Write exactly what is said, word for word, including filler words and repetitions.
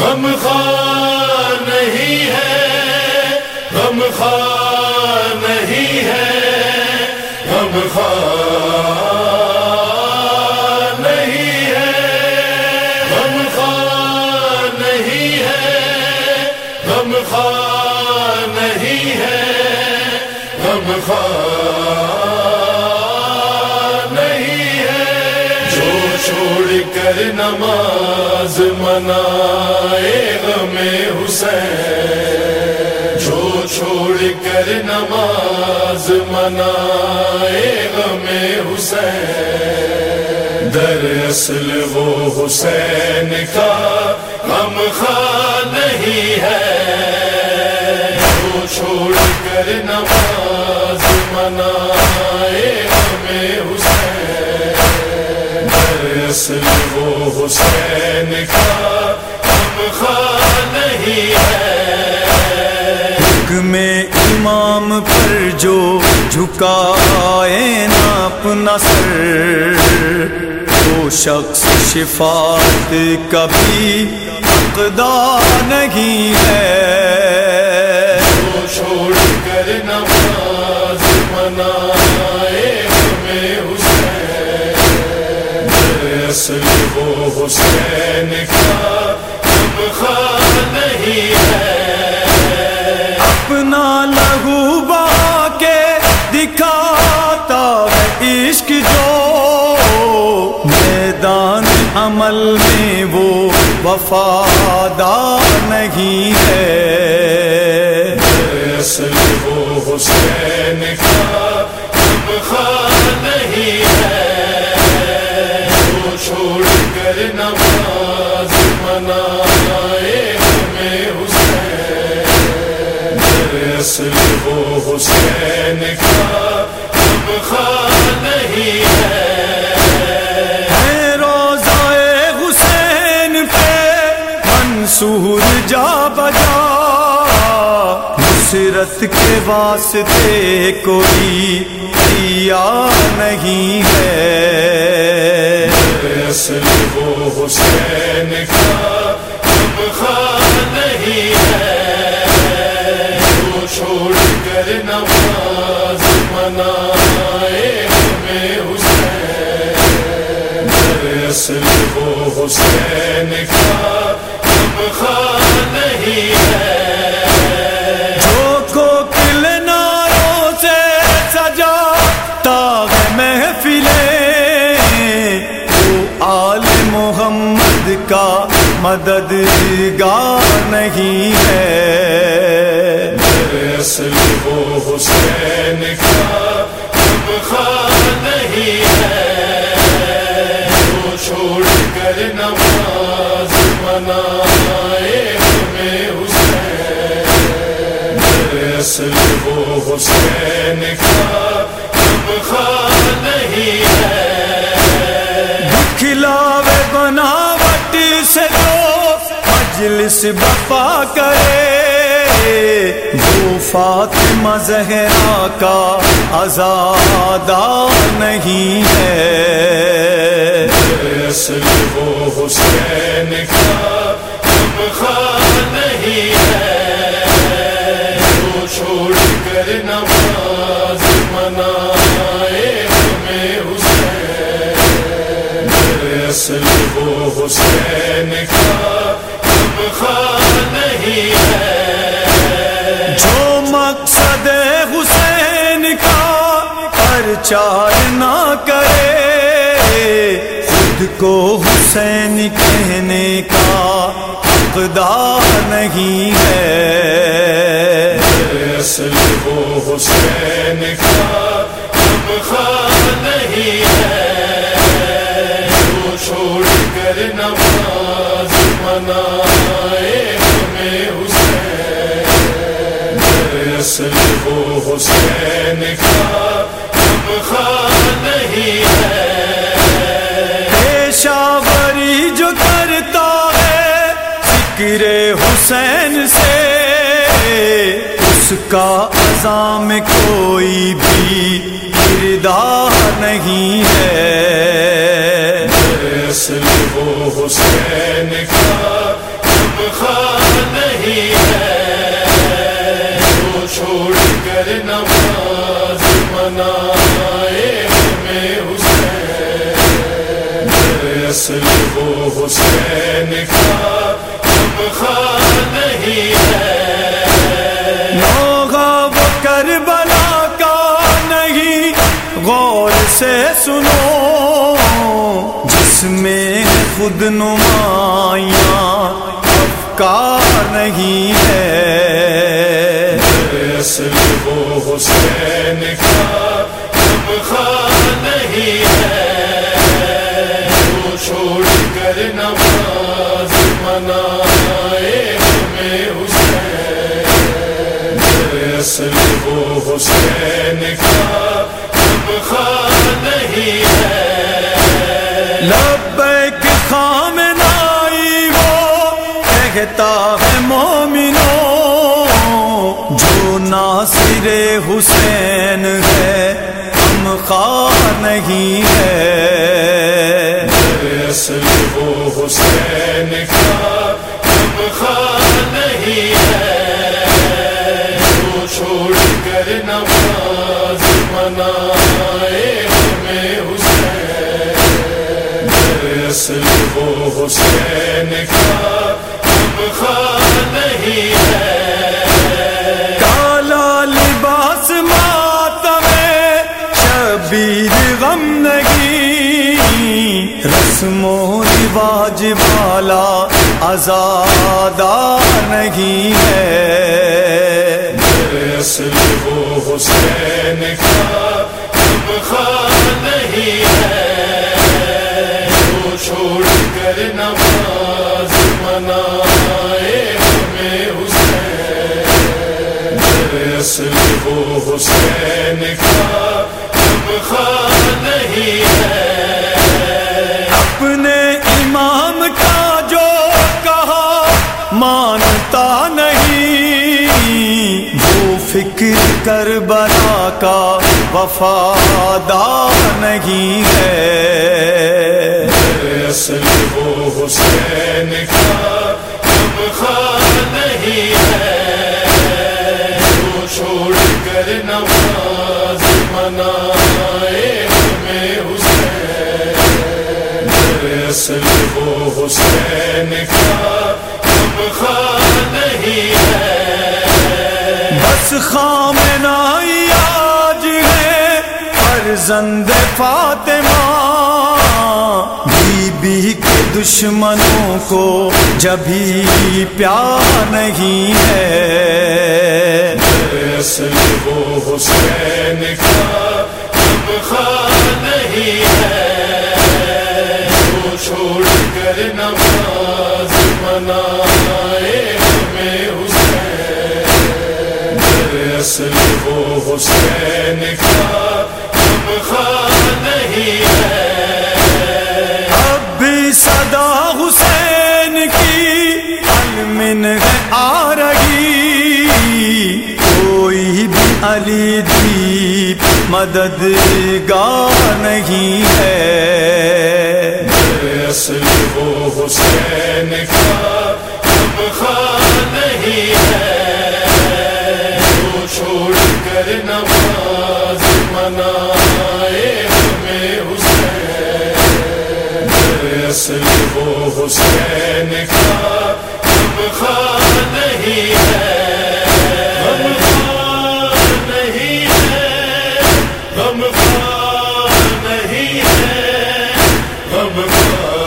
غم خواہ نہیں ہے، غم خواہ نہیں ہے، غم خواہ نہیں ہے، غم خواہ نہیں ہے، غم خواہ نہیں ہے، غم خواہ نہیں ہے۔ جو چھوڑ کر نماز منائے غم حسین، جو چھوڑ کر نماز منائے غم حسین، دراصل وہ حسین کا غم خواہ نہیں ہے۔ جو چھوڑ کر نماز منائے غم حسین، دراصل وہ حسین کا غم خواہ نہیں ہے۔ حکم امام پر جو جھکائے نہ اپنا سر، وہ شخص شفاعت کبھی حقدار نہیں ہے۔ جو چھوڑ کر نماز منائے غم حسین، دراصل وہ حسین کا غم خواہ نہیں ہے۔ اپنا لہو بہا کے دکھاتا ہے عشق جو، میدان عمل میں وہ وفادار نہیں ہے۔ دراصل وہ حسین کا غم خواہ نہیں ہے۔ جو چھوڑ کر نماز منائے غم حسین، دراصل وہ حسین کا غم خواہ نہیں ہے۔ ہے روضہ حسین پہ منصور جا بجا، نصرت کے واسطے کوئی تیار نہیں ہے۔ دراصل وہ حسین کا غم خواہ نہیں ہے۔ جو چھوڑ کر نماز منائے غم حسین، دراصل وہ حسین کا غم خواہ نہیں ہے۔ جو کوکل ناروں سے سجاتا ہے محفلیں، وہ آل محمد کا مددگار نہیں ہے۔ دراصل وہ حسین کا غم خواہ نہیں ہے۔ جو چھوڑ کر نماز منائے غم حسین، دراصل وہ حسین کا غم خواہ نہیں ہے۔ دکھلاوے بناوٹ سے جو مجلس بپا کرے، وہ فاطمہ زہرا کا عزادار نہیں ہے۔ دراصل وہ حسین کا غم خواہ نہیں ہے۔ جو چھوڑ کر نماز منائے غم حسین، دراصل وہ حسین کا غم خواہ نہیں ہے۔ جو مقصد حسین کا پرچار نہ کرے، خود کو حسین کہنے کا حقدار نہیں ہے۔ دراصل وہ حسین کا غم خواہ نہیں ہے۔ جو چھوڑ کر نماز منائے غم حسین، دراصل وہ حسین کا غم خواہ نہیں ہے۔ پیشاوری جو کرتا ہے ذکر حسین سے، اس کا عزا میں کوئی بھی کردار نہیں ہے۔ دراصل وہ حسین کا غم حسین کا غم خار نہیں ہے، نوغہ وہ کربلا کا نہیں، غور سے سنو جس میں خود نمایاں افکار نہیں ہے، اصل وہ حسین کا غم خار نہیں ہے، جو چھوڑ کر نماز منائے ہمیں حسین، اصل وہ حسین کا غم خار نہیں ہے، لبیک خامنائی وہ کہتا ہے مومنوں، جو ناصر حسین ہے غم خار نہیں ہے، اصل وہ حسین کا غم خار نہیں ہے، جو چھوڑ کر نماز منائے ہمیں حسین، اصل وہ حسین کا غم خار نہیں ہے، کالا لباس ماتم شبیر غم نہیں، رسم و رواج والا عزادار نہیں ہے، اصل وہ حسین کا غم خار نہیں ہے، جو چھوڑ کر نماز منائے ہمیں حسین، اصل وہ حسین کا غم خار نہیں ہے، اپنے امام کا جو کہا مانتا نہیں، وہ فکر کربلا کا وفادار نہیں ہے، اصل وہ حسین کا غم خار نہیں ہے، جو چھوڑ کر نماز منائے ہمیں حسین، اصل وہ حسین کا غم خار نہیں ہے، بس خامنائی آج ہے فرزند فاطمہ، بی بی کے دشمنوں کو جبھی پیار نہیں ہے، اصل وہ حسین کا غم خار نہیں ہے، جو چھوڑ کر نماز منائے ہمیں حسین، اصل وہ حسین کا غم خار نہیں ہے، اب بھی صدا حسین کی المن ہے آ رہی، کوئی بھی علی دیپ مددگار نہیں ہے، اصل وہ حسین کا غم خار نہیں ہے، جو چھوڑ کر نماز منائے ہمیں حسین، اصل وہ حسین کا غم خار نہیں ہے، غم خار نہیں ہے، غم خار نہیں ہے، غم خار